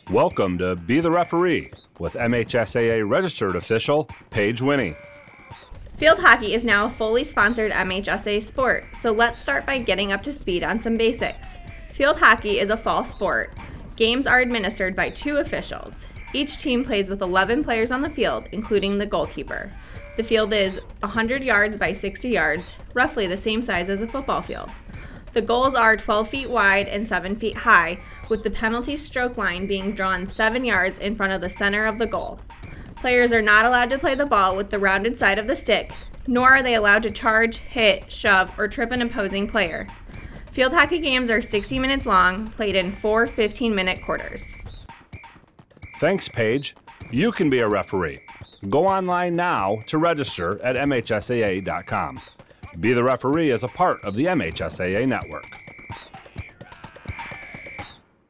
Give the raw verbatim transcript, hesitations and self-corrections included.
Welcome to Be the Referee with M H S A A registered official Paige Winnie. Field hockey is now a fully sponsored M H S A A sport, so let's start by getting up to speed on some basics. Field hockey is a fall sport. Games are administered by two officials. Each team plays with eleven players on the field, including the goalkeeper. The field is one hundred yards by sixty yards, roughly the same size as a football field. The goals are twelve feet wide and seven feet high, with the penalty stroke line being drawn seven yards in front of the center of the goal. Players are not allowed to play the ball with the rounded side of the stick, nor are they allowed to charge, hit, shove, or trip an opposing player. Field hockey games are sixty minutes long, played in four fifteen-minute quarters. Thanks, Paige. You can be a referee. Go online now to register at M H S A A dot com. Be the Referee is a part of the M H S A A network.